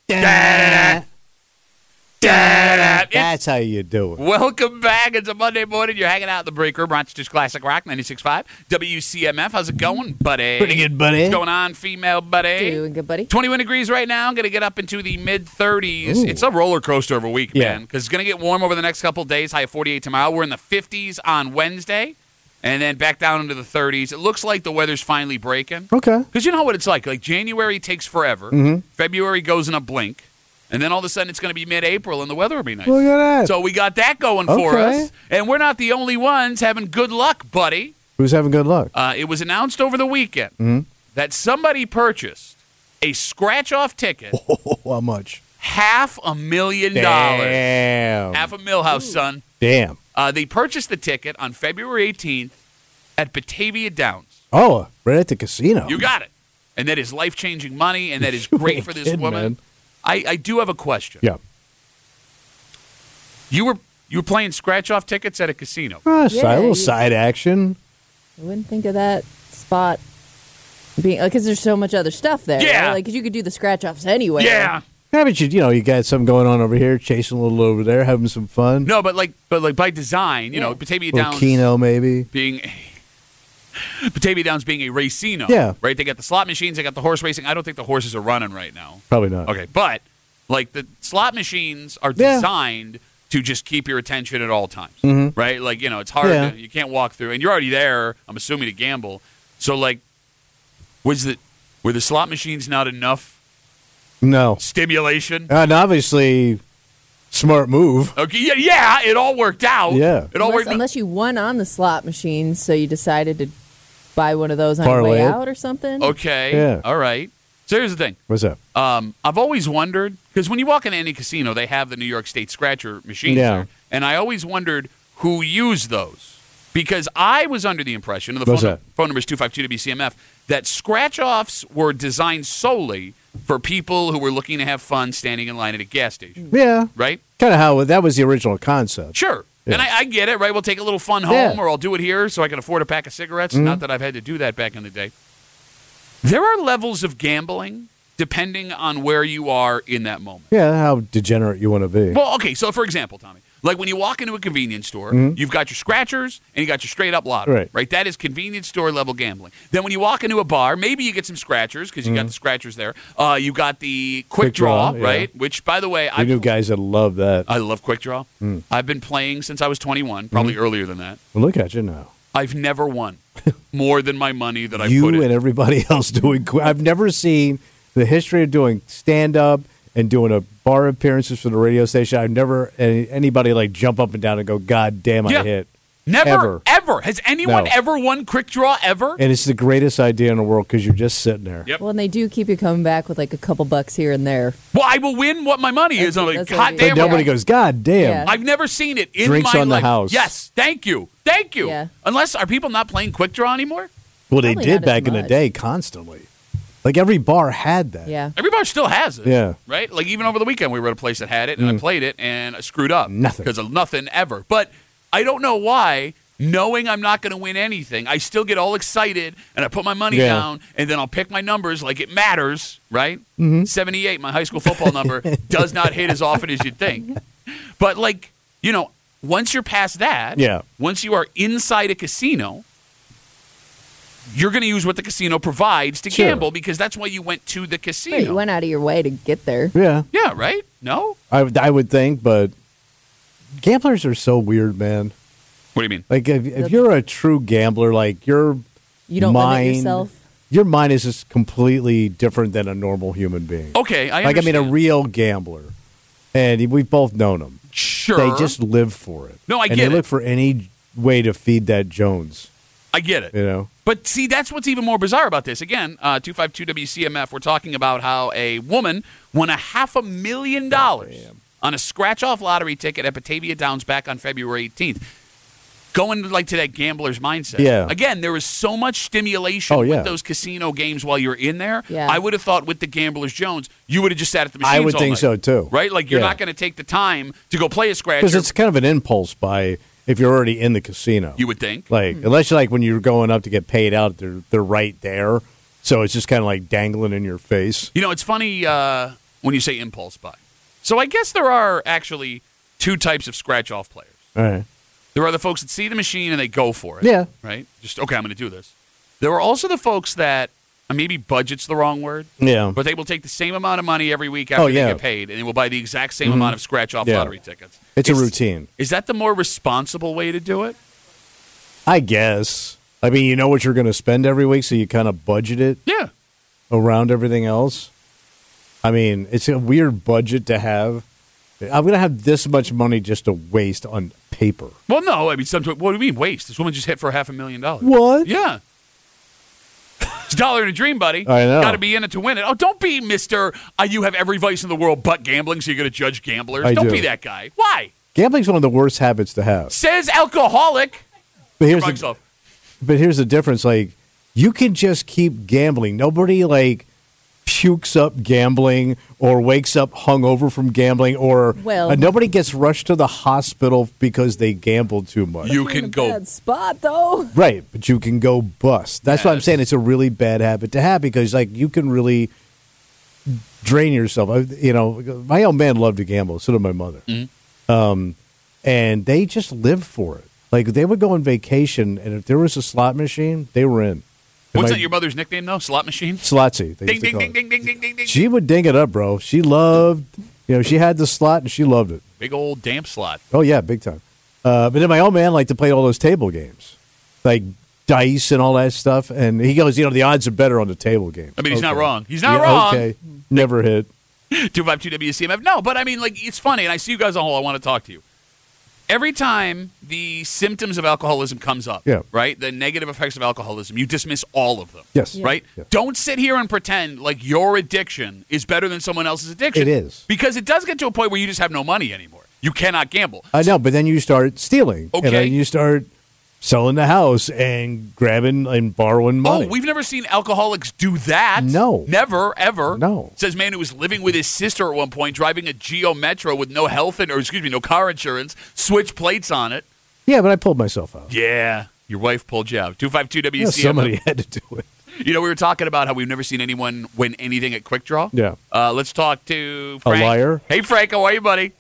Da-da-da. That's how you do it. Welcome back. It's a Monday morning. You're hanging out in the break room. Rochester's Classic Rock 96.5. WCMF. How's it going, buddy? Pretty good, buddy. What's going on, female buddy? Doing good, buddy. 21 degrees right now. Going to get up into the mid-30s. Ooh. It's a roller coaster of a week, Yeah. man, because it's going to get warm over the next couple of days. High of 48 tomorrow. We're in the 50s on Wednesday, and then back down into the 30s. It looks like the weather's finally breaking. Okay. Because you know what it's like. Like, January takes forever. Mm-hmm. February goes in a blink. And then all of a sudden it's going to be mid-April and the weather will be nice. Look at that. So we got that going for Okay. us. And we're not the only ones having good luck, buddy. Who's having good luck? It was announced over the weekend that somebody purchased a scratch-off ticket, How much? $500,000. Damn. Half a millhouse, son. Damn. They purchased the ticket on February 18th at Batavia Downs. Oh, right at the casino. You got it. And that is life-changing money, and that is great for this Kidding, woman. man. I do have a question. Yeah. You were playing scratch-off tickets at a casino. A little you- side action. I wouldn't think of that spot being because there's so much other stuff there. Yeah. right? Like 'cause you could do the scratch offs anyway. Yeah. Yeah, but you got something going on over here, chasing a little over there, having some fun. No, but like by design, you know, Yeah. Batavia little Downs Keno, maybe. being Batavia Downs being a racino. Yeah. Right? They got the slot machines, they got the horse racing. I don't think the horses are running right now. Probably not. Okay, but like the slot machines are Yeah. designed to just keep your attention at all times. Right? Like, you know, it's hard Yeah. you can't walk through and you're already there, I'm assuming, to gamble. So like were the slot machines not enough No. stimulation? And obviously, smart move. Okay, yeah, it all worked out. Yeah. It all worked out. Unless you won on the slot machine, so you decided to buy one of those on your Parlay way it. out or something. Okay. Yeah. All right. So here's the thing. What's up? I've always wondered, because when you walk into any casino, they have the New York State scratcher machines Yeah. there. And I always wondered who used those. Because I was under the impression, and the What's phone that? number is 252-WCMF, that scratch-offs were designed solely for people who were looking to have fun standing in line at a gas station. Yeah. Right? Kind of how that was the original concept. Sure. Yeah. And I get it, right? We'll take a little fun home, Yeah. or I'll do it here so I can afford a pack of cigarettes. Not that I've had to do that back in the day. There are levels of gambling depending on where you are in that moment. Yeah, how degenerate you want to be. Well, okay, so for example, Tommy, like when you walk into a convenience store, you've got your scratchers and you got your straight up lottery, Right. That is convenience store level gambling. Then when you walk into a bar, maybe you get some scratchers because you got the scratchers there. You got the quick draw, yeah. right? Which, by the way, I knew guys that love that. I love quick draw. I've been playing since I was 21, probably earlier than that. Well, look at you now. I've never won more than my money that I put You in. and everybody else doing. I've never seen the history of doing stand up and doing a bar appearances for the radio station. I've never anybody like jump up and down and go, "God damn, I Yeah. hit." Never, ever. Has anyone No. ever won quick draw ever? And it's the greatest idea in the world because you're just sitting there. Yep. Well, and they do keep you coming back with like a couple bucks here and there. Well, I will win what my money is. I'm like, That's what God it But is. damn nobody it. goes, "God damn." Yeah. I've never seen it in Drinks my on the life. house. Yes, thank you. Yeah. Unless, are people not playing quick draw anymore? Well, they Probably did not as back in the much. day constantly. Like every bar had that. Yeah. Every bar still has it. Yeah. Right? Like even over the weekend, we were at a place that had it, and I played it, and I screwed up. Nothing. Because of nothing ever. But I don't know why, knowing I'm not going to win anything, I still get all excited, and I put my money Yeah. down, and then I'll pick my numbers like it matters, right? 78, my high school football number, does not hit as often as you'd think. But like, you know, once you're past that, Yeah. once you are inside a casino, you're going to use what the casino provides to Sure. gamble because that's why you went to the casino. Right, you went out of your way to get there. Yeah. Yeah, right? No? I would think, but gamblers are so weird, man. What do you mean? Like if you're a true gambler, like your You don't limit mind, yourself. your mind is just completely different than a normal human being. Okay, I Like I mean, a understand. real gambler, and we've both known them. Sure. They just live for it. No, I and get they it. look for any way to feed that Jones. I get it. You know. But see, that's what's even more bizarre about this. Again, 252-WCMF, we're talking about how a woman won $500,000 on a scratch-off lottery ticket at Batavia Downs back on February 18th. Going like to that gambler's mindset. Yeah. Again, there was so much stimulation Oh, yeah. with those casino games while you're in there. Yeah. I would have thought with the Gambler's Jones, you would have just sat at the machines I would all think night. so, too. Right? Like you're Yeah. not going to take the time to go play a scratcher. Because it's kind of an impulse buy if you're already in the casino. You would think. Like, unless you're like when you're going up to get paid out, they're right there. So it's just kind of like dangling in your face. You know, it's funny. when you say impulse buy. So I guess there are actually two types of scratch-off players. All right. There are the folks that see the machine and they go for it. Yeah. Right? Just, okay, I'm going to do this. There are also the folks that, maybe budget's the wrong word, Yeah. but they will take the same amount of money every week after they get paid, and they will buy the exact same amount of scratch-off lottery tickets. It's a routine. Is that the more responsible way to do it? I guess. I mean, you know what you're going to spend every week, so you kind of budget it Yeah. around everything else. I mean, it's a weird budget to have. I'm going to have this much money just to waste on paper. Well, no. I mean, what do you mean waste? This woman just hit for $500,000. What? Yeah. It's $1 in a dream, buddy. I know. Got to be in it to win it. Oh, don't be Mr. You have every vice in the world but gambling, so you're going to judge gamblers. I Don't do. be that guy. Why? Gambling's one of the worst habits to have. Says alcoholic. But here's Wrong the, stuff. but here's the difference. Like, you can just keep gambling. Nobody, like, pukes up gambling or wakes up hungover from gambling or Well- nobody gets rushed to the hospital because they gambled too much. You You're in can a go. bad spot though. Right, but you can go bust. That's what I'm Yes. saying. It's a really bad habit to have because, like, you can really drain yourself. You know, my old man loved to gamble. So did my mother. And they just lived for it. Like, they would go on vacation, and if there was a slot machine, they were in. What's My- that your mother's nickname, though? Slot machine? Slotsy. They Ding, used to ding, call ding, it. ding, ding, ding, ding, ding. She would ding it up, bro. She loved, she had the slot, and she loved it. Big old damp slot. Oh, yeah, big time. But then my old man liked to play all those table games, like dice and all that stuff. And he goes, the odds are better on the table games. I mean, he's not Okay. wrong. He's not wrong. Okay, never hit. 252 WCMF. No, but I mean, like, it's funny, and I see you guys on hold. I want to talk to you. Every time the symptoms of alcoholism comes up, Yeah. right, the negative effects of alcoholism, you dismiss all of them. Yes. Right? Yeah. Don't sit here and pretend like your addiction is better than someone else's addiction. It is. Because it does get to a point where you just have no money anymore. You cannot gamble. I know, but then you start stealing. Okay. And then you start selling the house and grabbing and borrowing money. Oh, we've never seen alcoholics do that. No. Never, ever. No. Says man who was living with his sister at one point, driving a Geo Metro with no no car insurance, switch plates on it. Yeah, but I pulled myself out. Yeah. Your wife pulled you out. 252 WCMF. Somebody had to do it. We were talking about how we've never seen anyone win anything at Quick Draw. Yeah. Let's talk to Frank. A liar? Hey, Frank. How are you, buddy?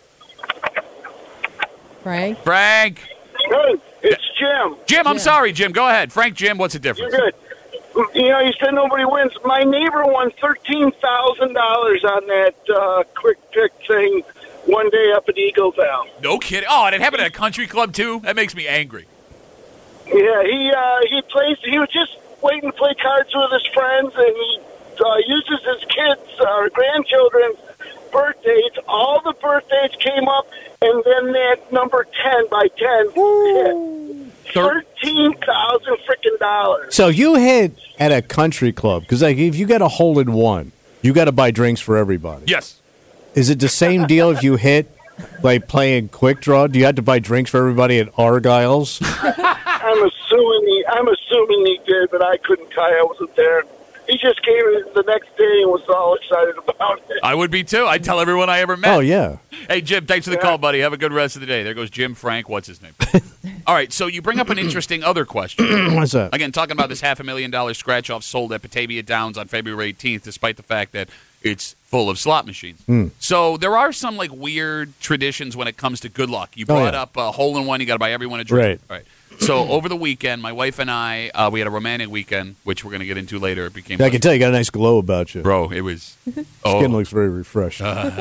Frank. Frank. Good. It's Jim. Jim, I'm Jim. sorry, Jim. Go ahead. Frank, Jim, what's the You're difference? good. You said nobody wins. My neighbor won $13,000 on that quick pick thing one day up at Eagleville. No kidding. Oh, and it happened at a country club, too? That makes me angry. Yeah, he plays. He was just waiting to play cards with his friends, and he uses his kids' or grandchildren's birthdays. All the birthdays came up, and then that number 10 by 10 hit. $13,000 freaking dollars. So you hit at a country club because, like, if you get a hole in one, you got to buy drinks for everybody. Yes. Is it the same deal if you hit, like, playing Quick Draw? Do you have to buy drinks for everybody at Argyle's? I'm assuming he did, but I couldn't tell you. I wasn't there. He just came in the next day and was all excited about it. I would be, too. I'd tell everyone I ever met. Oh, yeah. Hey, Jim, thanks for the call, buddy. Have a good rest of the day. There goes Jim Frank. What's his name? All right, so you bring up an interesting other question. What's that? Again, talking about this $500,000 scratch-off sold at Batavia Downs on February 18th, despite the fact that it's full of slot machines. So there are some, like, weird traditions when it comes to good luck. You brought yeah. up a hole-in-one. You got to buy everyone a drink. Right. So over the weekend, my wife and I, we had a romantic weekend, which we're going to get into later. It became I can tell you got a nice glow about you. Bro, it was... Skin looks very refreshed.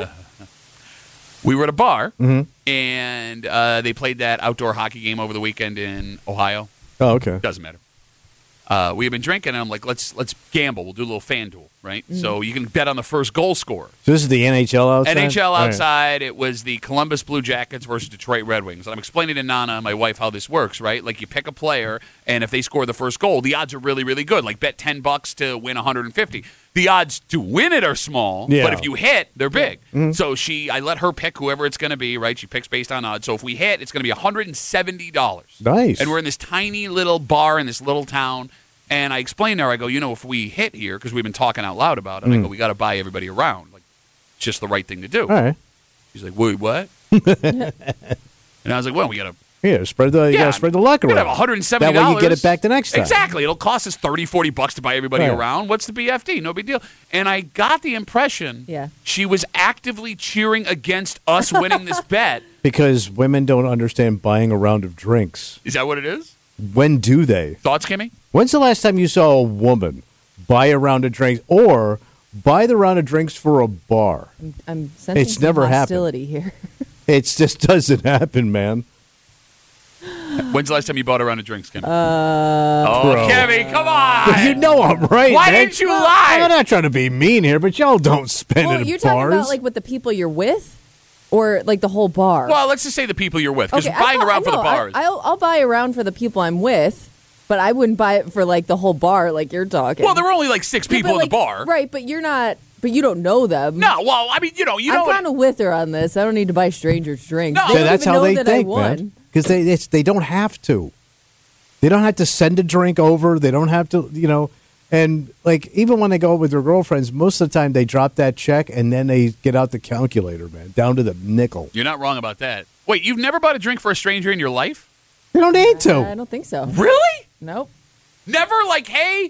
We were at a bar, Mm-hmm. and they played that outdoor hockey game over the weekend in Ohio. Oh, okay. Doesn't matter. We had been drinking, and I'm like, let's gamble. We'll do a little FanDuel, right? So you can bet on the first goal scorer. So this is the NHL outside? NHL All right. outside, it was the Columbus Blue Jackets versus Detroit Red Wings. And I'm explaining to Nana, my wife, how this works, right? Like, you pick a player, and if they score the first goal, the odds are really, really good. Like, bet $10 to win 150. The odds to win it are small, Yeah. but if you hit, they're big. So I let her pick whoever it's going to be, right? She picks based on odds. So if we hit, it's going to be $170. Nice. And we're in this tiny little bar in this little town. And I explained to her, I go, if we hit here, because we've been talking out loud about it, I go, we got to buy everybody around. Like, it's just the right thing to do. All right. She's like, wait, what? And I was like, well, we got to Yeah, spread the you gotta spread the luck You around. could have $170. That way you get it back the next time. Exactly. It'll cost us $30-$40 to buy everybody Right. around. What's the BFD? No big deal. And I got the impression she was actively cheering against us winning this bet. Because women don't understand buying a round of drinks. Is that what it is? When do they? Thoughts, Kimmy? When's the last time you saw a woman buy a round of drinks or buy the round of drinks for a bar? I'm sensing It's some never hostility here. It just doesn't happen, man. When's the last time you bought a round of drinks, Kimmy? Bro. Kimmy, come on. But you know I'm right. Why man. didn't you lie? I'm not trying to be mean here, but y'all don't spend Well, it at you're bars. talking about like with the people you're with, or like the whole bar. Well, let's just say the people you're with, because buying around for the bars. I'll buy around for the people I'm with, but I wouldn't buy it for like the whole bar, like you're talking. Well, there were only like 6 people in the bar. right? But you're not. But you don't know them. No, well, I mean, you know I'm kind of with her on this. I don't need to buy strangers drinks. No. They don't that's even how know they that think, I won. man. Because they don't have to. They don't have to send a drink over. They don't have to, And like even when they go out with their girlfriends, most of the time they drop that check and then they get out the calculator, man, down to the nickel. You're not wrong about that. Wait, you've never bought a drink for a stranger in your life? You don't need to. I don't think so. Really? Nope. Never like, hey,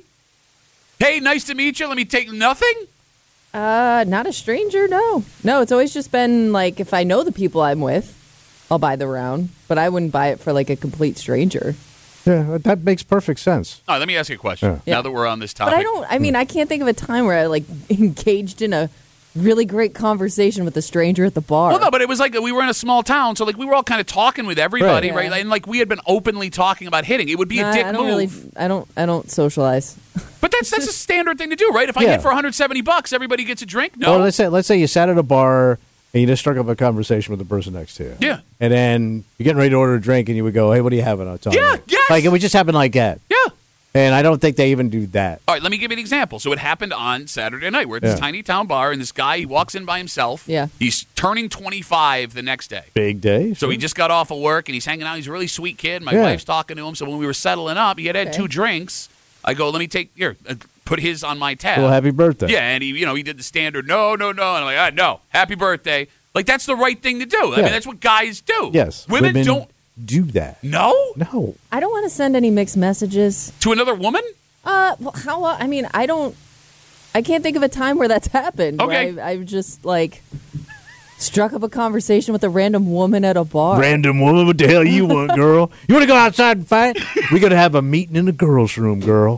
nice to meet you. Let me take nothing? Not a stranger. No. It's always just been like if I know the people I'm with, I'll buy the round, but I wouldn't buy it for like a complete stranger. Yeah, that makes perfect sense. All right, let me ask you a question. Yeah. Now that we're on this topic. But I can't think of a time where I like engaged in a really great conversation with a stranger at the bar. Well, no, but it was like we were in a small town, so like we were all kind of talking with everybody, Right. right? And like we had been openly talking about hitting. It would be a dick I don't move. I don't socialize. But that's a standard thing to do, right? If I Yeah. hit for $170, everybody gets a drink. No, Or let's say you sat at a bar and you just struck up a conversation with the person next to you. Yeah. And then you're getting ready to order a drink and you would go, hey, what are you having? I'll tell you. Yeah, yes. Like it would just happen like that. yeah. And I don't think they even do that. All right, let me give you an example. So it happened on Saturday night. We're at this Yeah. tiny town bar, and this guy, he walks in by himself. Yeah. He's turning 25 the next day. Big day. So he just got off of work, and he's hanging out. He's a really sweet kid. My Yeah. wife's talking to him. So when we were settling up, he had Okay. 2 drinks. I go, let me take, here, put his on my tab. Well, happy birthday. Yeah, and he did the standard, no. And I'm like, no, happy birthday. Like, that's the right thing to do. I Yeah. mean, that's what guys do. Yes. Women don't. do that. No? No. I don't want to send any mixed messages. To another woman? Well, how? I mean, I can't think of a time where that's happened. Okay. Where I've just like struck up a conversation with a random woman at a bar. Random woman, what the hell you want, girl? You want to go outside and fight? We're going to have a meeting in the girls' room, girl.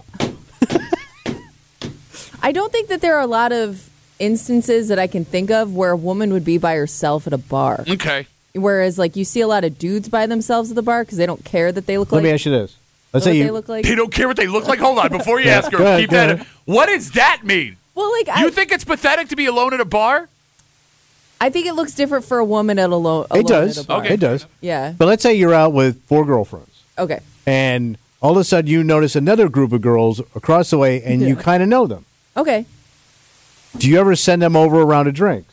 I don't think that there are a lot of instances that I can think of where a woman would be by herself at a bar. Okay. Whereas, like, you see a lot of dudes by themselves at the bar because they don't care that they look Let like me ask you this. Let's what say they you. look like. They don't care what they look like? Hold on, before you Yeah, ask her, go ahead, keep go that. ahead. What does that mean? Well, like, You think it's pathetic to be alone at a bar? I think it looks different for a woman alone It does. at a bar. Okay. It does. Yeah. But let's say you're out with 4 girlfriends, Okay. and all of a sudden you notice another group of girls across the way, and you Yeah. kind of know them. Okay. Do you ever send them over a round of drinks?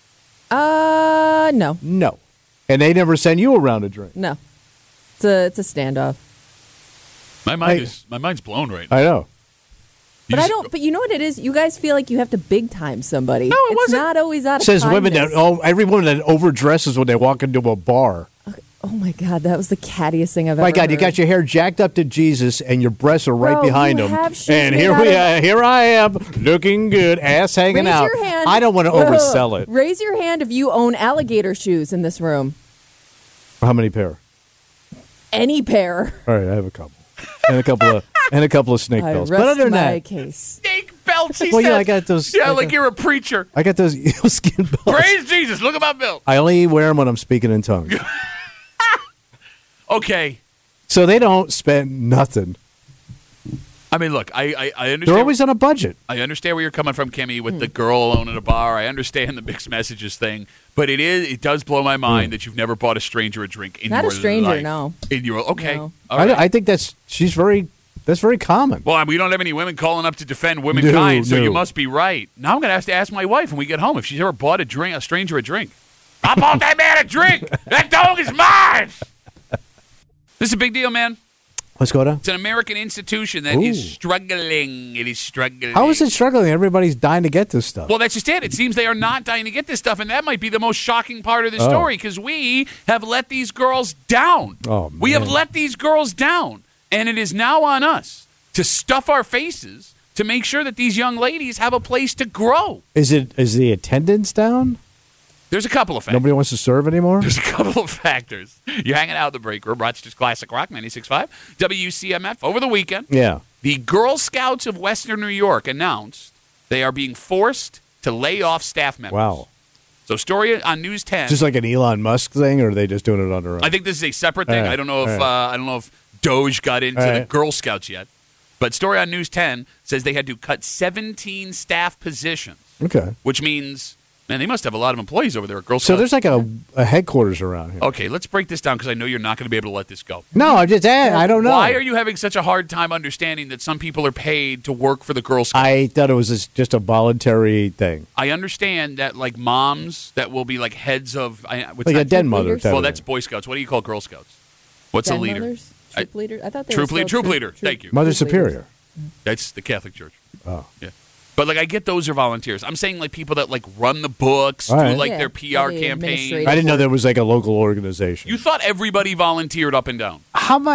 No. No. And they never send you a round of drinks. No. It's a standoff. My mind's blown right now. I know. But I don't. But you know what it is? You guys feel like you have to big time somebody. No, it it's wasn't. not always out of Says women kindness. that every woman that overdresses when they walk into a bar. Oh my God, that was the cattiest thing I've ever My God, heard. you got your hair jacked up to Jesus, and your breasts are right Bro, behind you them. have shoes And made here out of- here I am, looking good, ass hanging Raise out. your hand. I don't want to oversell it. Raise your hand if you own alligator shoes in this room. How many pair? Any pair. All right, I have a couple, and a couple of snake I bells. rest But other than my that, case. Snake belts, he well, said. yeah, I got those. Yeah, I like got, you're a preacher. I got those eelskin belts. Praise Jesus. Look at my belt. I only wear them when I'm speaking in tongues, Okay. so they don't spend nothing. I mean, look, I understand. They're always on a budget. I understand where you're coming from, Kimmy, with the girl alone at a bar. I understand the mixed messages thing, but it does blow my mind that you've never bought a stranger a drink in Not your a stranger, life. no. In your okay, No. all right. I think that's very common. Well, we don't have any women calling up to defend womankind, so No. you must be right. Now I'm going to have to ask my wife when we get home if she's ever bought a stranger a drink. I bought that man a drink. That dog is mine. This is a big deal, man. Let's go down. It's an American institution that is struggling. It is struggling. How is it struggling? Everybody's dying to get this stuff. Well, that's just it. It seems they are not dying to get this stuff, and that might be the most shocking part of the story because we have let these girls down. Oh, we have man. let these girls down, and it is now on us to stuff our faces to make sure that these young ladies have a place to grow. Is the attendance down? There's a couple of factors. Nobody wants to serve anymore? There's a couple of factors. You're hanging out in the break room, Rochester's Classic Rock 96.5, WCMF. Over the weekend, Yeah. the Girl Scouts of Western New York announced they are being forced to lay off staff members. Wow. So story on News 10. Just like an Elon Musk thing, or are they just doing it on their own? I think this is a separate thing. All right. I don't know if All right. I don't know if Doge got into All the right. Girl Scouts yet. But story on News 10 says they had to cut 17 staff positions, Okay. which means, man, they must have a lot of employees over there at Girl So Scouts. there's like a headquarters around here. Okay, let's break this down because I know you're not going to be able to let this go. No, I don't know. Why are you having such a hard time understanding that some people are paid to work for the Girl Scouts? I thought it was just a voluntary thing. I understand that, like, moms that will be like heads of Like a den mother leaders? type well, of that's thing. Boy Scouts. What do you call Girl Scouts? What's Den a leader? mothers? Troop leader? I thought they Troop were leader. still Troop leader. Thank you. Mother troop leaders. Superior. That's the Catholic Church. Oh. Yeah. But, like, I get those are volunteers. I'm saying, like, people that, like, run the books, All do, right. like, Yeah, their PR the campaign. administrative. I didn't know there was like a local organization. You thought everybody volunteered up and down.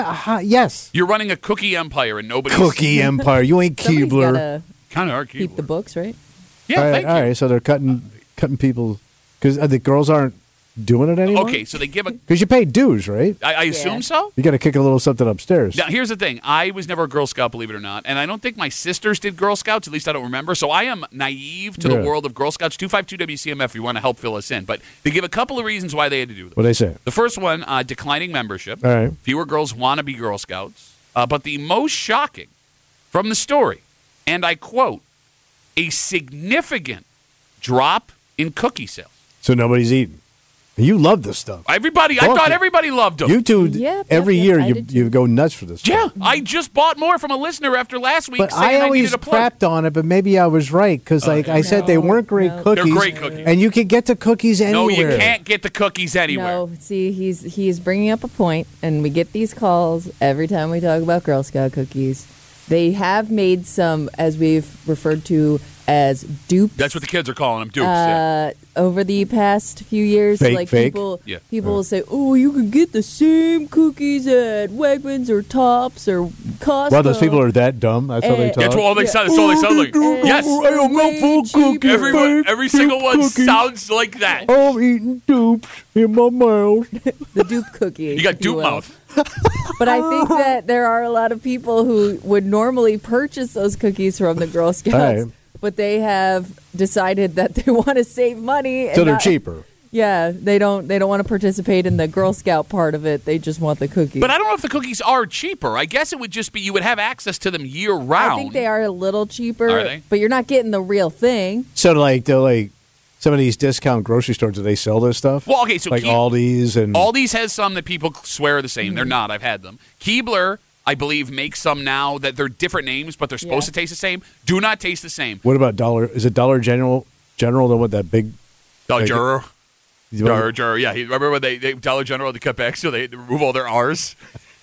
Yes. You're running a cookie empire and nobody's... Cookie Empire. You ain't Somebody's Keebler. gotta Kind of are keep the books, right? Yeah, all right, thank you. all right. So they're cutting people because the girls aren't doing it anymore. Okay, so they give a... Because you pay dues, right? I assume Yeah. so? You got to kick a little something upstairs. Now, here's the thing. I was never a Girl Scout, believe it or not, and I don't think my sisters did Girl Scouts. At least I don't remember. So I am naive to the Yeah. world of Girl Scouts. 252-WCMF if you want to help fill us in. But they give a couple of reasons why they had to do this. What they say? The first one, declining membership. All right. Fewer girls want to be Girl Scouts. But the most shocking from the story, and I quote, a significant drop in cookie sales. So nobody's eating. You love this stuff. Everybody, I Fuck thought it. everybody loved them. You two, Yep, every yep, year I you did too. you go nuts for this yeah, stuff. I just bought more from a listener after last week But saying I always needed a plug. crapped on it, but maybe I was right because, like I said, they No, weren't great no. cookies. They're great cookies. and you can get the cookies No, anywhere. you can't get the cookies anywhere. No, see, he's bringing up a point, and we get these calls every time we talk about Girl Scout cookies. They have made some, as we've referred to as dupes. That's what the kids are calling them, dupes. Yeah. Over the past few years, Fake, like fake? Yeah. people will say, "Oh, you can get the same cookies at Wegmans or Tops or Costco." Well, those people are that dumb. That's how they talk. That's all they Yeah. sound. That's all they sound like. And Yes, I am not full way cheaper. cookie. every single one cookies. sounds like that. I'm eating dupes in my mouth. The dupe cookie. You got if you dupe will. mouth. But I think that there are a lot of people who would normally purchase those cookies from the Girl Scouts, Right. but they have decided that they want to save money. And So they're not- cheaper. Yeah, they don't want to participate in the Girl Scout part of it. They just want the cookies. But I don't know if the cookies are cheaper. I guess it would just be you would have access to them year round. I think they are a little cheaper, Are they? but you're not getting the real thing. So they're like some of these discount grocery stores. Do they sell this stuff? Well, okay, so like Aldi's and Aldi's has some that people swear are the same. They're not. I've had them. Keebler, I believe, makes some now that they're different names, but they're supposed Yeah. to taste the same. Do not taste the same. What about Dollar? Is it Dollar General? General, the one that big. Dollar Like- General. Dollar General. Yeah, remember when they Dollar General, they cut back so they remove all their R's?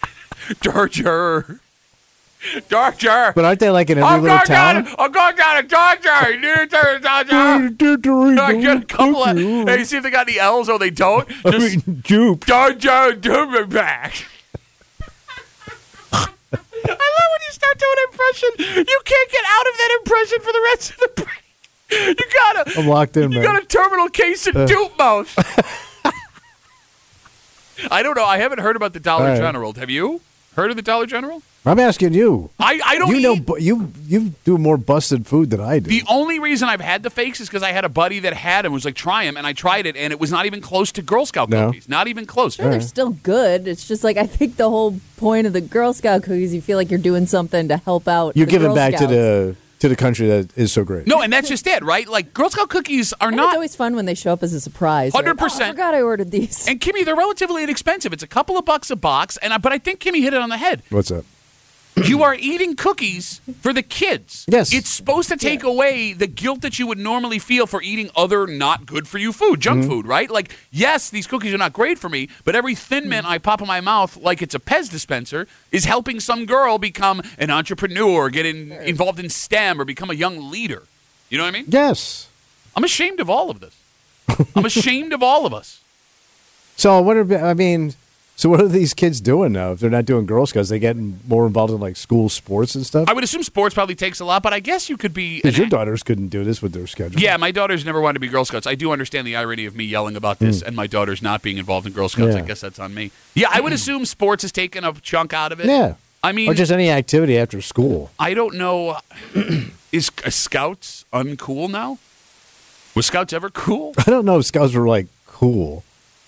Dollar General. Dollar General. But aren't they like in every I'm little going town? down. I'm going down to Dollar General. You need to Dollar General. I get a couple of. Hey, see if they got any L's or they don't. I Just mean, dupe. Dollar General, do me back. I love when you start doing an impression. You can't get out of that impression for the rest of the break. You gotta. I'm locked in, You man. got a terminal case of dupe mouth. I don't know. I haven't heard about the Dollar All right. General. Have you heard of the Dollar General? I'm asking you. I don't You know, eat. you do more busted food than I do. The only reason I've had the fakes is because I had a buddy that had them. Was like, try them, and I tried it, and it was not even close to Girl Scout No. cookies. Not even close. Sure, they're still good. It's just like I think the whole point of the Girl Scout cookies, you feel like you're doing something to help out. You're the giving Girl back Scouts. to the country that is so great. No, and that's just it, right? Like Girl Scout cookies are And not. it's always fun when they show up as a surprise. You're like, 100%. "Oh, I forgot I ordered these. And Kimmy, they're relatively inexpensive. It's a couple of bucks a box, but I think Kimmy hit it on the head. What's up? You are eating cookies for the kids. Yes. It's supposed to take away the guilt that you would normally feel for eating other not good for you food, junk food, right? Like, yes, these cookies are not great for me, but every Thin Mint I pop in my mouth like it's a Pez dispenser is helping some girl become an entrepreneur, get involved in STEM, or become a young leader. You know what I mean? Yes. I'm ashamed of all of this. I'm ashamed of all of us. So what are these kids doing now? If they're not doing Girl Scouts, they getting more involved in like school sports and stuff? I would assume sports probably takes a lot, but I guess you could be. Because your daughters couldn't do this with their schedule. Yeah, my daughters never wanted to be Girl Scouts. I do understand the irony of me yelling about this and my daughters not being involved in Girl Scouts. I Yeah. guess that's on me. Yeah, I would assume sports has taken a chunk out of it. Yeah. I mean, Or just any activity after school. I don't know. Is Scouts uncool now? Was Scouts ever cool? I don't know if Scouts were like cool.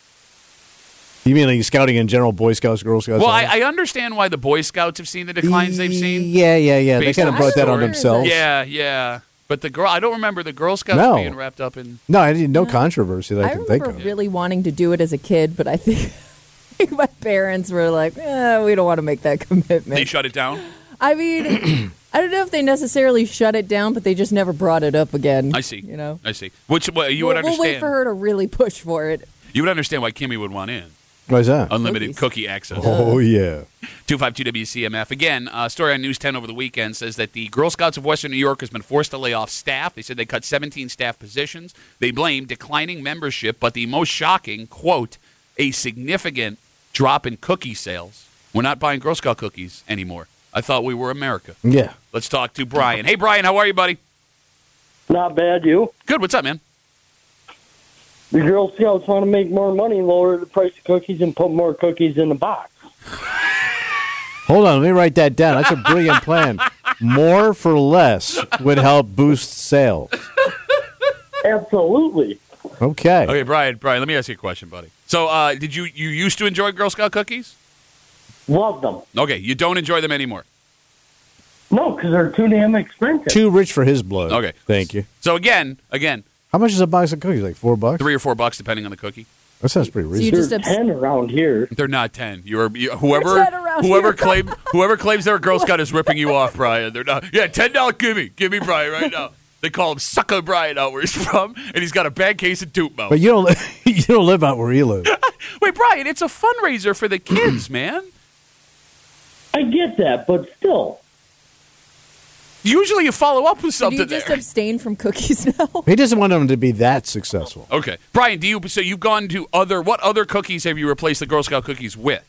You mean like scouting in general, Boy Scouts, Girl Scouts? Well, all? I understand why the Boy Scouts have seen the declines they've seen. Yeah. They Based kind of on brought that on stories. themselves. Yeah. But I don't remember the Girl Scouts No. being wrapped up in. No, I didn't. No controversy that I can think remember of. really wanting to do it as a kid, but I think my parents were like, we don't want to make that commitment. They shut it down. I mean, I don't know if they necessarily shut it down, but they just never brought it up again. I see. You know? I see. Which you would We'll understand. wait for her to really push for it. You would understand why Kimmy would want in. Why's that? Unlimited Cookies. cookie access. Oh, yeah. 252 WCMF. Again, a story on News 10 over the weekend says that the Girl Scouts of Western New York has been forced to lay off staff. They said they cut 17 staff positions. They blame declining membership, but the most shocking, quote, a significant drop in cookie sales. We're not buying Girl Scout cookies anymore. I thought we were America. Yeah. Let's talk to Brian. Hey, Brian, how are you, buddy? Not bad, you. Good. What's up, man? The Girl Scouts want to make more money, lower the price of cookies, and put more cookies in the box. Hold on. Let me write that down. That's a brilliant plan. More for less would help boost sales. Absolutely. Okay. Okay, Brian, let me ask you a question, buddy. So, did you used to enjoy Girl Scout cookies? Love them. Okay, you don't enjoy them anymore. No, because they're too damn expensive. Too rich for his blood. Okay. Thank you. So again, How much is a box of cookies? Like $4? $3 or $4 depending on the cookie. That sounds pretty you reasonable. just They're 10 around here. They're not 10. They're 10 around here. Whoever claims they're a Girl Scout is ripping you off, Brian. They're not. Yeah, $10. Give me Brian right now. They call him Sucker Brian out where he's from, and he's got a bad case of tooth mouth. But you don't live out where he lives. Wait, Brian, it's a fundraiser for the kids, man. I get that, but still. Usually you follow up with Do something you just there. abstain from cookies now? He doesn't want them to be that successful. Okay, Brian, so you've gone to what other cookies have you replaced the Girl Scout cookies with?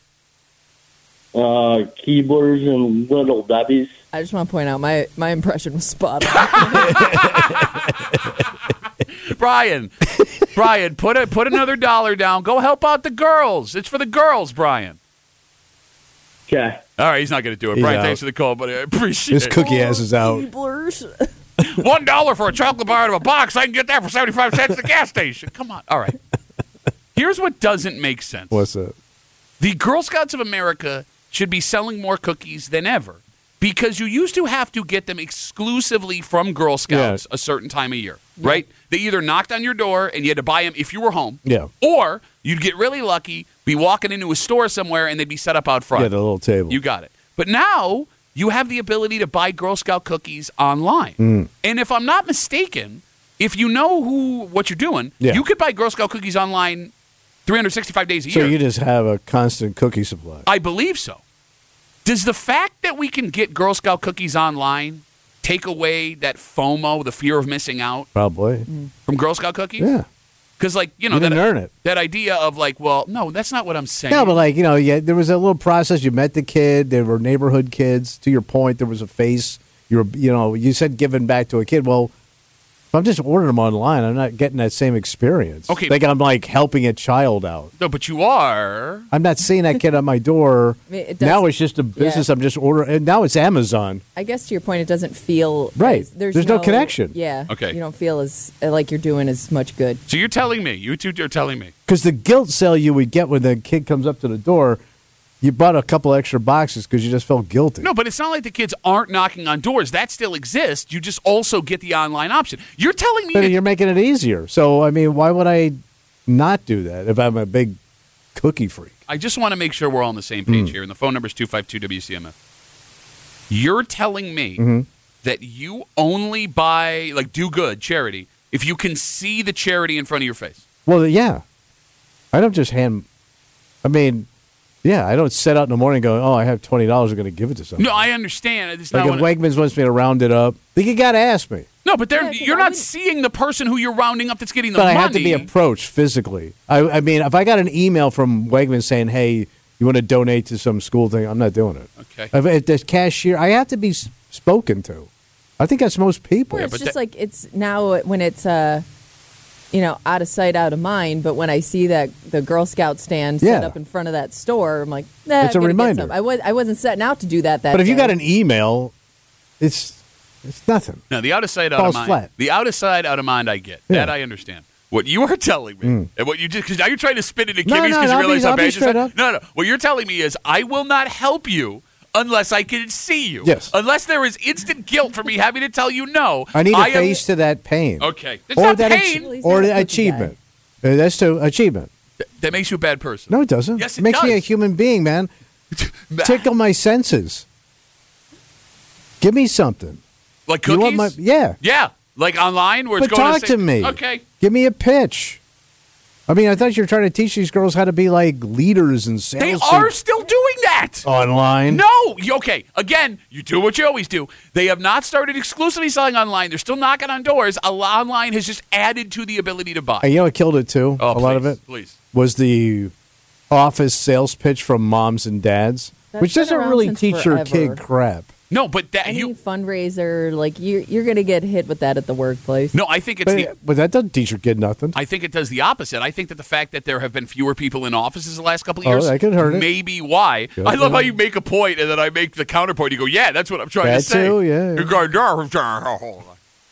Keeblers and Little Debbie's. I just want to point out my impression was spot on. Brian, put another $1 down. Go help out the girls. It's for the girls, Brian. Okay. All right, he's not going to do it. He's Brian, out. thanks for the call, buddy. I appreciate This it. cookie ass is out. Keeblers. $1 for a chocolate bar out of a box. I can get that for 75 cents at the gas station. Come on. All right. Here's what doesn't make sense. What's that? The Girl Scouts of America should be selling more cookies than ever because you used to have to get them exclusively from Girl Scouts a certain time of year, right? They either knocked on your door and you had to buy them if you were home, Yeah. or you'd get really lucky, be walking into a store somewhere, and they'd be set up out front. Yeah, the little table. You got it. But now you have the ability to buy Girl Scout cookies online. And if I'm not mistaken, if you know what you're doing, Yeah. you could buy Girl Scout cookies online 365 days a So year. you just have a constant cookie supply. I believe so. Does the fact that we can get Girl Scout cookies online take away that FOMO, the fear of missing out, Probably. from Girl Scout cookies? Yeah. Because, like, You didn't earn it. that idea of, like, well, no, that's not what I'm saying. Yeah, but like, there was a little process. You met the kid. They were neighborhood kids. To your point, there was a face. You said giving back to a kid. Well, if I'm just ordering them online, I'm not getting that same experience. Okay. Like I'm like helping a child out. No, but you are. I'm not seeing that kid at my door. I mean, it does- Now it's just a business. Yeah. I'm just ordering. And now it's Amazon. I guess to your point, it doesn't feel Right. There's no connection. Yeah. Okay. You don't feel as like you're doing as much good. So you're telling me, you two are telling me. Because the guilt sale you would get when the kid comes up to the door, you bought a couple extra boxes because you just felt guilty. No, but it's not like the kids aren't knocking on doors. That still exists. You just also get the online option. You're telling me But that you're making it easier. So, I mean, why would I not do that if I'm a big cookie freak? I just want to make sure we're all on the same page here. And the phone number is 252-WCMF. You're telling me that you only buy, like, do good charity if you can see the charity in front of your face. Well, yeah. I don't just hand. I mean, yeah, I don't set out in the morning going, oh, I have $20. I'm going to give it to somebody. No, I understand. It's Like not if Wegmans wants me to round it up, then you got to ask me. no, but Yeah, 'cause you're I not wouldn't- seeing the person who you're rounding up that's getting the But money. I have to be approached physically. I mean, if I got an email from Wegmans saying, hey, you want to donate to some school thing, I'm not doing it. Okay. If there's cashier, I have to be spoken to. I think that's most people. Well, it's but just that- like it's now when it's out of sight, out of mind. But when I see that the Girl Scout stand set Yeah. up in front of that store, I'm like, nah, It's a I'm gonna get reminder. some. I wasn't setting out to do that. But if you day. got an email, it's nothing. No, the out of sight, out Falls of mind. flat. The out of sight, out of mind, I get. Yeah. That I understand. What you are telling me, and what you just, because now you're trying to spin it into No, Kimmy's no, because you I'll be- realize how I'll be bad you straight said. up. No. What you're telling me is I will not help you unless I can see you. Yes. Unless there is instant guilt for me having to tell you no. I need a am- face to that pain. Okay. It's not that pain. Well, he's or not a the cookie achievement. That's to achievement. That makes you a bad person. No, it doesn't. Yes, it makes me a does. human being, man. Tickle my senses. Give me something. Like You cookies? want my yeah. Yeah. Like online where it's But going talk to, to me. Okay. Give me a pitch. I mean, I thought you were trying to teach these girls how to be like leaders and They sales are still doing that. online. No, okay. Again, you do what you always do. They have not started exclusively selling online. They're still knocking on doors. Online has just added to the ability to buy. And you know what killed it too? Oh, a lot of please, it please. was the office sales pitch from moms and dads, That's which been doesn't around really since teach your forever. kid crap. No, but that any you. fundraiser, like you're gonna get hit with that at the workplace. No, I think it's the. But that doesn't teach your kid nothing. I think it does the opposite. I think that the fact that there have been fewer people in offices the last couple of Oh, years that could hurt it. may be why. Good, I love yeah. how you make a point and then I make the counterpoint. You go, yeah, that's what I'm trying That to say. too, yeah. You're going, all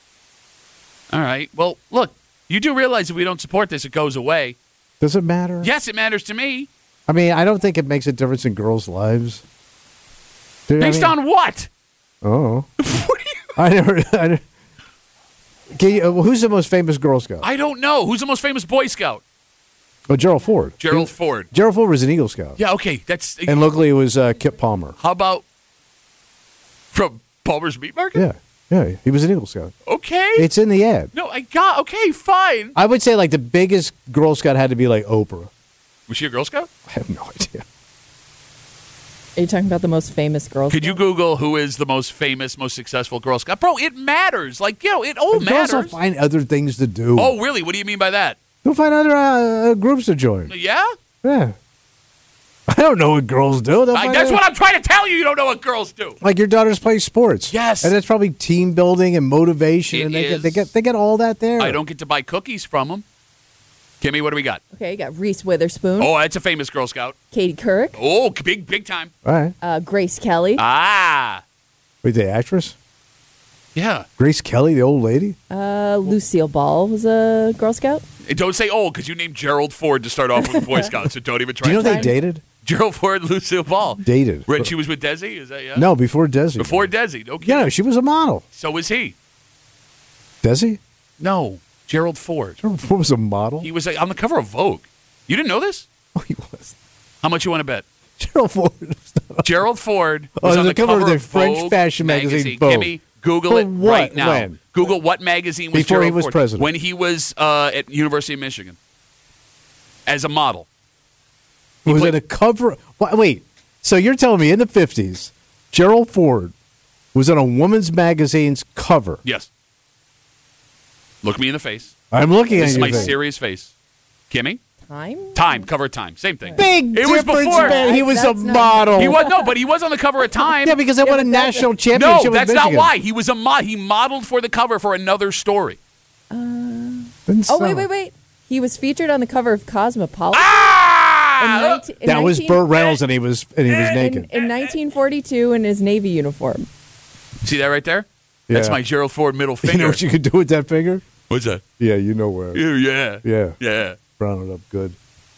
right. Well, look, you do realize if we don't support this, it goes away. Does it matter? Yes, it matters to me. I mean, I don't think it makes a difference in girls' lives. Dude, Based on what? Oh. What do you? I never. Who's the most famous Girl Scout? I don't know. Who's the most famous Boy Scout? Oh, Gerald Ford. Gerald Ford. Gerald Ford was an Eagle Scout. Yeah, okay. That's And locally it was Kip Palmer. how about from Palmer's Meat Market? Yeah. Yeah, he was an Eagle Scout. Okay. It's in the ad. No, I got okay, fine. I would say like the biggest Girl Scout had to be like Oprah. Was she a Girl Scout? I have no idea. Are you talking about the most famous girls? Could you Google who is the most famous, most successful Girl Scout? Bro, it matters. Like, it all Girls will matters. find other things to do. Oh, really? What do you mean by that? They'll find other groups to join. Yeah? Yeah. I don't know what girls do. They'll find That's other- what I'm trying to tell you. You don't know what girls do. Like your daughters play sports. Yes. And that's probably team building and motivation. It and is. they get all that there. I don't get to buy cookies from them. Kimmy, what do we got? Okay, you got Reese Witherspoon, Oh, that's a famous Girl Scout. Katie Couric, Oh, big time. All right. Grace Kelly, Ah. Wait, the actress? Yeah. Grace Kelly, the old lady? Lucille Ball was a Girl Scout. And don't say old because you named Gerald Ford to start off with the Boy Scouts, so don't even try. Do you know they Fine. dated? Gerald Ford, Lucille Ball. Dated. When she was with Desi? Is that, yeah? No, before Desi. Before Desi. Okay. Yeah, she was a model. So was he. Desi? No. Gerald Ford. What was a model? He was on the cover of Vogue. You didn't know this? Oh, he was. How much you want to bet? Gerald Ford. Gerald Ford Oh, was on the cover of the of French Vogue fashion magazine, Vogue. Kimmy, Google For it what? right now. When? Google what magazine was Before Gerald he was Ford. president. When he was at University of Michigan as a model. He was played- it a cover? Wait. So you're telling me in the 50s, Gerald Ford was on a woman's magazine's cover? Yes. Look me in the face. I'm looking This at is you. my serious face. Kimmy? Time, cover of Time. Same thing. Big It was difference, before. man. He was a That's not- model. He was but he was on the cover of Time. Yeah, because they won a but that's- national No, championship with that's not Michigan. why. He was he modeled for the cover for another story. Didn't Oh, sound- wait. He was featured on the cover of Cosmopolitan. Ah! in That was 19 Burt Reynolds, and he was naked. in 1942 in his Navy uniform. See that right there? That's Yeah. my Gerald Ford middle You finger. know what you could do with that finger? What's that? Yeah, you know where. Yeah. Yeah. Yeah. Brown it up good.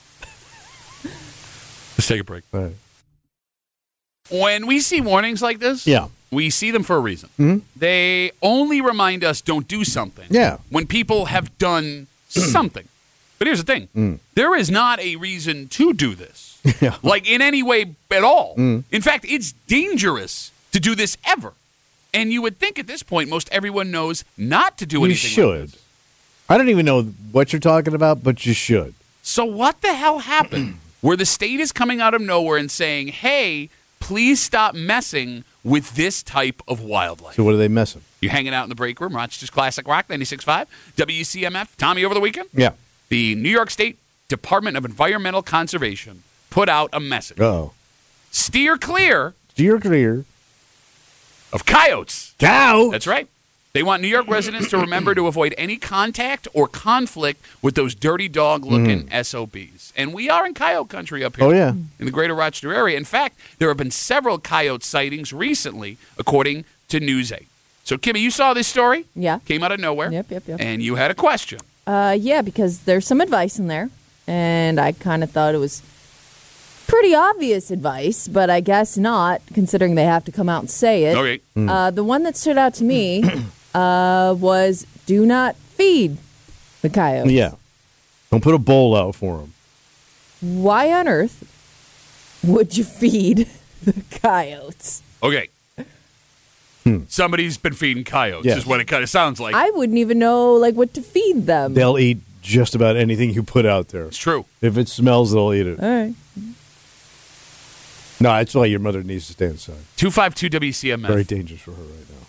Let's take a break. All right. When we see warnings like this, Yeah. we see them for a reason. Mhm. They only remind us don't do something. Yeah. When people have done something. But here's the thing. There is not a reason to do this. Yeah. Like in any way at all. In fact, it's dangerous to do this ever. And you would think at this point most everyone knows not to do You anything should. like this. I don't even know what you're talking about, but you should. So what the hell happened where the state is coming out of nowhere and saying, hey, please stop messing with this type of wildlife? So what are they missing? You're hanging out in the break room, Rochester's Classic Rock 96.5, WCMF. Tommy, over the weekend, Yeah. the New York State Department of Environmental Conservation put out a message. Oh. Steer clear Steer clear. of coyotes. Cow. That's right. They want New York residents to remember to avoid any contact or conflict with those dirty dog-looking SOBs. And we are in coyote country up here Oh, yeah. in the greater Rochester area. In fact, there have been several coyote sightings recently, according to News 8. So, Kimmy, you saw this story? Yeah. Came out of nowhere. Yep. And you had a question. Yeah, because there's some advice in there, and I kind of thought it was pretty obvious advice, but I guess not, considering they have to come out and say it. Okay. The one that stood out to me was do not feed the coyotes. Yeah. Don't put a bowl out for them. Why on earth would you feed the coyotes? Okay. Somebody's been feeding coyotes, Yes. is what it kind of sounds like. I wouldn't even know what to feed them. They'll eat just about anything you put out there. It's true. If it smells, they'll eat it. All right. No, that's why your mother needs to stay inside. 252 WCMF. Very dangerous for her right now.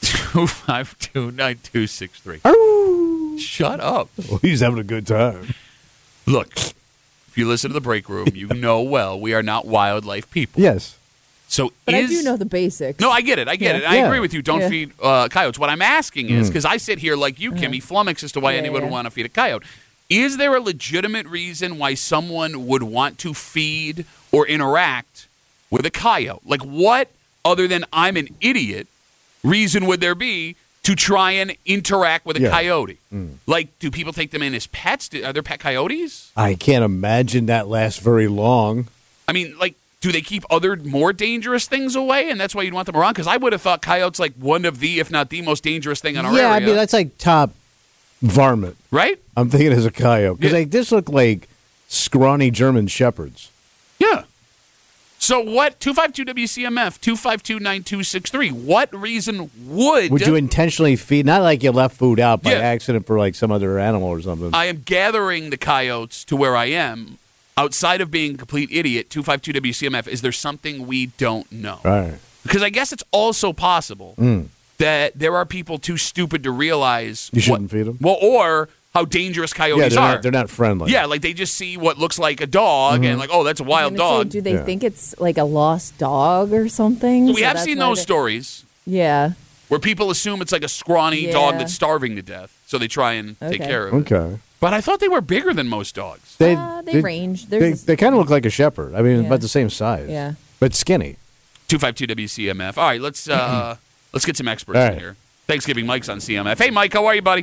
252-9263. Shut up. Well, he's having a good time. Look, if you listen to the break room, you know well we are not wildlife people. Yes. So But I do know the basics. No, I get it. I Yeah. agree with you. Don't Yeah. feed coyotes. What I'm asking is, because I sit here like you, Kimmy, flummoxed as to why Yeah, anyone would yeah. want to feed a coyote. Is there a legitimate reason why someone would want to feed or interact with a coyote? Like, what, other than I'm an idiot, reason would there be to try and interact with a Yeah. coyote? Like, do people take them in as pets? Are there pet coyotes? I can't imagine that lasts very long. I mean, like, do they keep other more dangerous things away, and that's why you'd want them around? Because I would have thought coyotes like one of the, if not the most dangerous thing in our area. I mean, that's like top varmint. right? I'm thinking as a coyote. Because Yeah. they just look like scrawny German shepherds. Yeah. So what, 252 WCMF, 252-9263, what reason Would you intentionally feed? Not like you left food out by Yeah. accident for like some other animal or something. I am gathering the coyotes to where I am, outside of being a complete idiot, 252 WCMF, is there something we don't know? All right. Because I guess it's also possible that there are people too stupid to realize You shouldn't feed 'em? Well, or how dangerous Yeah, coyotes are. they're not friendly. Yeah, like they just see what looks like a dog and like, oh, that's a I wild was gonna say, dog. do they Yeah. think it's like a lost dog or something? We So have that's seen why those they- stories Yeah. where people assume it's like a scrawny dog Yeah. that's starving to death, so they try and take Okay. care of it. Okay. But I thought they were bigger than most dogs. They range. There's They kind of look like a shepherd. I mean, Yeah. about the same size. Yeah. But skinny. 252 WCMF. All right, let's get some experts All in right. here. Thanksgiving Mike's on CMF. Hey, Mike, how are you, buddy?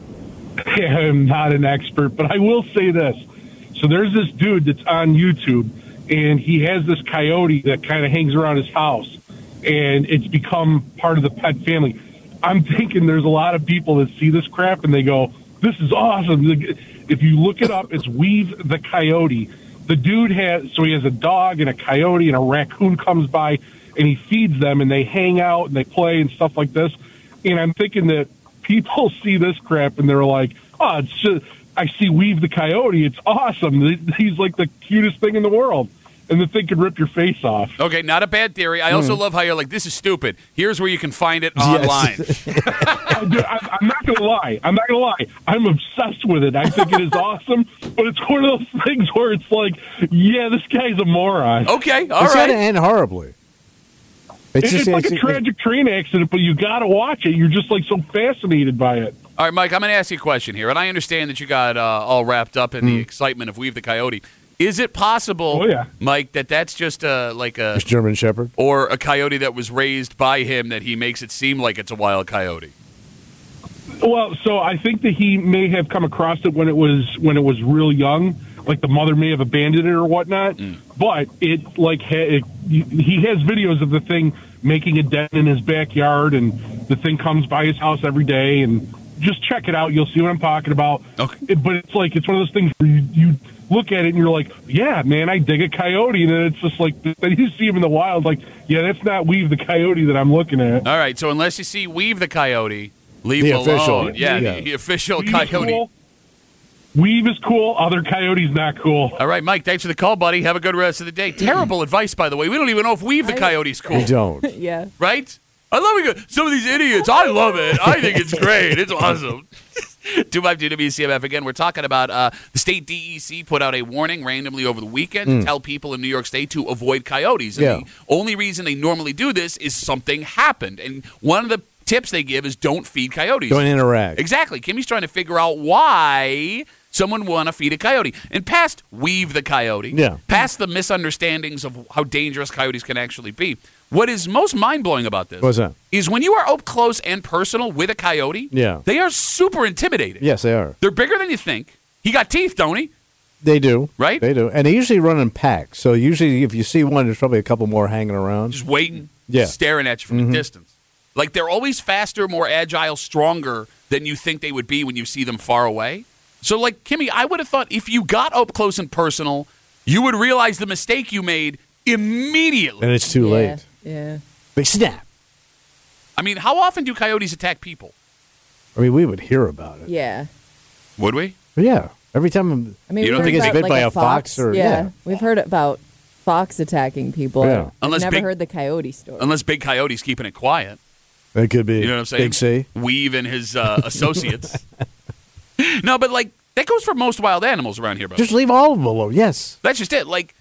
I'm not an expert, but I will say this. So there's this dude that's on YouTube, and he has this coyote that kind of hangs around his house, and it's become part of the pet family. I'm thinking there's a lot of people that see this crap, and they go, this is awesome. If you look it up, it's Weave the Coyote. The dude he has a dog and a coyote, and a raccoon comes by, and he feeds them, and they hang out, and they play and stuff like this. And I'm thinking that people see this crap and they're like, oh, it's just, I see Weave the Coyote. It's awesome. He's like the cutest thing in the world. And the thing could rip your face off. Okay, not a bad theory. I also love how you're like, this is stupid. Here's where you can find it online. I'm not going to lie. I'm obsessed with it. I think it is awesome. But it's one of those things where it's like, yeah, this guy's a moron. Okay, all It's going to right. end horribly. It's like a tragic train accident, but you got to watch it. You're just like so fascinated by it. All right, Mike, I'm going to ask you a question here. And I understand that you got all wrapped up in the excitement of Weave the Coyote. Is it possible, Oh, yeah. Mike, that that's just like a It's German shepherd. or a coyote that was raised by him that he makes it seem like it's a wild coyote? Well, so I think that he may have come across it when it was real young, like the mother may have abandoned it or whatnot. But he has videos of the thing making a den in his backyard, and the thing comes by his house every day, and just check it out. You'll see what I'm talking about. Okay. But it's like, it's one of those things where you look at it and you're like, yeah, man, I dig a coyote. And then it's just like, then you see him in the wild, like, yeah, that's not Weave the Coyote that I'm looking at. All right, so unless you see Weave the Coyote, leave The him official. alone. Yeah, Yeah. the official Weave is coyote. cool. Weave is cool. Other coyotes not cool. All right, Mike, thanks for the call, buddy. Have a good rest of the day. Terrible advice, by the way. We don't even know if Weave the Coyote's cool. We don't. Yeah. Right? I love it. Some of these idiots. I love it. I think it's great. It's awesome. 252 WCMF. Again, we're talking about the state DEC put out a warning randomly over the weekend to tell people in New York State to avoid coyotes. And Yeah. the only reason they normally do this is something happened. And one of the tips they give is don't feed coyotes. Don't interact. Exactly. Kimmy's trying to figure out why someone would want to feed a coyote. And past Weave the Coyote, Yeah. past the misunderstandings of how dangerous coyotes can actually be, what is most mind-blowing about this What's that? is when you are up close and personal with a coyote, Yeah. they are super intimidating. Yes, they are. They're bigger than you think. He got teeth, don't he? They do. Right? They do. And they usually run in packs. So usually if you see one, there's probably a couple more hanging around. Just waiting, Yeah. staring at you from a distance. Like they're always faster, more agile, stronger than you think they would be when you see them far away. So, like, Kimmy, I would have thought if you got up close and personal, you would realize the mistake you made immediately. And it's too Yeah. late. Yeah. They snap. I mean, how often do coyotes attack people? I mean, we would hear about it. Yeah. Would we? But yeah. Every time I mean, You don't we've think heard it's about, bit by a fox or- yeah. We've heard about fox attacking people. Yeah. I've Unless never big- heard the coyote story. Unless Big Coyote's keeping it quiet. it could be You know what I'm saying? Big C. Weave and his associates. No, but like that goes for most wild animals around here, bro. Just leave all of them alone. Yes. That's just it. Like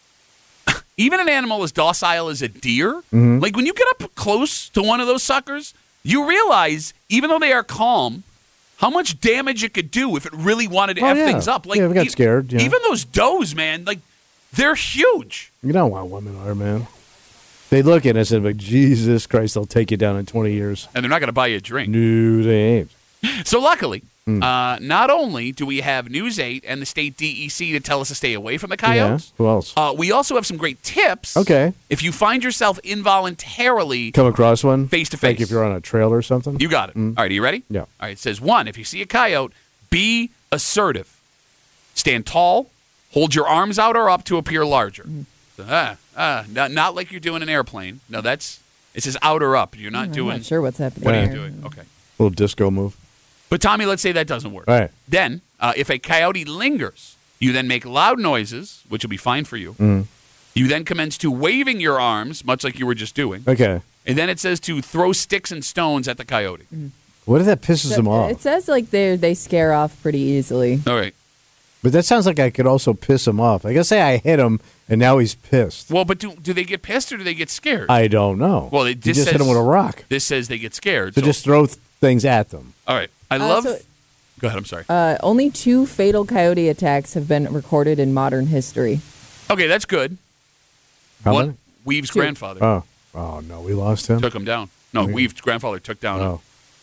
even an animal as docile as a deer, Mm-hmm. like when you get up close to one of those suckers, you realize even though they are calm, how much damage it could do if it really wanted to Oh, F yeah. things up. Like Yeah, we got scared, yeah. Even those does, man, like they're huge. You know how women are, man. They look at us and be like, Jesus Christ, they'll take you down in 20 years. And they're not going to buy you a drink. No, they ain't. So luckily, Hmm. not only do we have News 8 and the state DEC to tell us to stay away from the Yeah. coyotes, Who else? we also have some great tips. Okay. If you find yourself involuntarily, Come across one? Face to face. Like if you're on a trail or something? you got it. All right, are you ready? Yeah. All right, it says 1, if you see a coyote, be assertive. Stand tall, hold your arms out or up to appear larger. So, not like you're doing an airplane. No, it says out or up. You're not I'm doing. not sure what's happening. What are you there. doing? Okay. Little disco move. But Tommy, let's say that doesn't work. All right. Then, if a coyote lingers, you then make loud noises, which will be fine for you. Mm. You then commence to waving your arms, much like you were just doing. Okay. And then it says to throw sticks and stones at the coyote. What if that pisses them off? It says like they scare off pretty easily. All right. But that sounds like I could also piss him off. I guess say I hit him and now he's pissed. Well, but do they get pissed or do they get scared? I don't know. Well, You it just just hit says- him with a rock. This says they get scared. So just throw things at them. all right. I love. so- Go ahead. I'm sorry. Only 2 fatal coyote attacks have been recorded in modern history. Okay, that's good. How One, many? Weave's 2. grandfather Oh, no, we lost him. took him down. No, Weave's grandfather took down. Oh,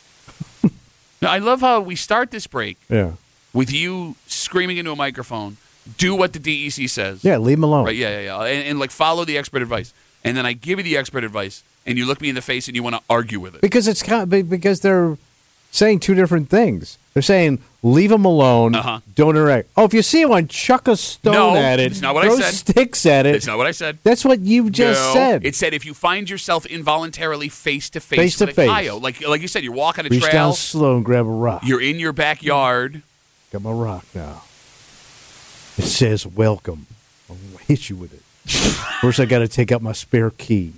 Now, I love how we start this break yeah. with you screaming into a microphone, do what the DEC says. Yeah, leave him alone. Right, yeah. And like follow the expert advice. And then I give you the expert advice, and you look me in the face and you want to argue with it. Because it's because they're saying 2 different things. They're saying leave him alone, Uh-huh. don't interact. Oh, if you see one, chuck a stone No, at it. it's not what I throw said. sticks at it. That's not what I said. That's what you just No. said. It said if you find yourself involuntarily face to Face face to with a face. coyote, like you said, you're walking a Reach down trail, slow and grab a rock. you're in your backyard. Got my rock now. It says welcome. I'll hit you with it. First, I got to take out my spare key.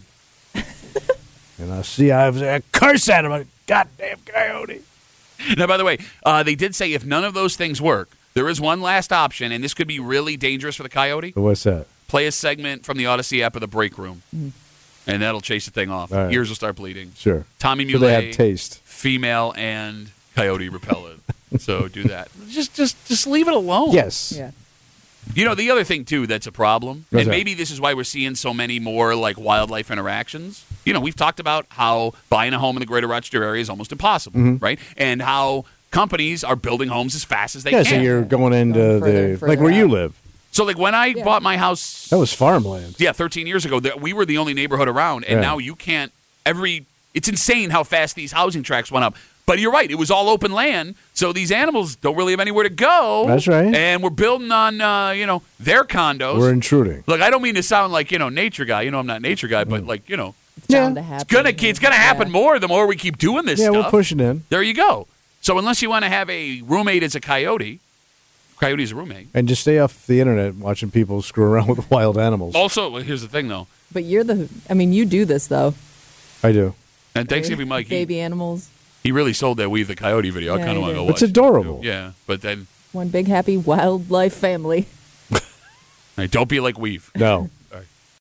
And I see I have a curse at him. A goddamn coyote. Now, by the way, they did say if none of those things work, there is one last option, and this could be really dangerous for the coyote. So what's that? Play a segment from the Odyssey app of the break room, and that'll chase the thing off. All right. Ears will start bleeding. Sure. Tommy So they have Muley, taste. female and coyote repellent. So do that. Just leave it alone. Yes. Yeah. You know, the other thing, too, that's a problem, What's and that? maybe this is why we're seeing so many more, like, wildlife interactions. You know, we've talked about how buying a home in the greater Rochester area is almost impossible, right? And how companies are building homes as fast as they Yeah, can. so you're going into Going further- the like where further you out. live. So, like, when I bought my house... That was farmland. Yeah, 13 years ago, we were the only neighborhood around, and Yeah. now you can't... It's insane how fast these housing tracks went up. But you're right. It was all open land, so these animals don't really have anywhere to go. That's right. And we're building on, their condos. We're intruding. Look, I don't mean to sound like, nature guy. I'm not a nature guy, but like, It's bound to happen. it's gonna happen more the more we keep doing this Yeah, stuff. we're pushing in. There you go. So unless you want to have a roommate as a coyote's a roommate. And just stay off the internet watching people screw around with wild animals. Also, here's the thing, though. But you do this, though. I do. And Thanksgiving Mike, Baby animals. he really sold that Weave the Coyote video. I Yeah, kind of he want to go did. watch It's adorable. it. Yeah, but then One big happy wildlife family. don't be like Weave. No.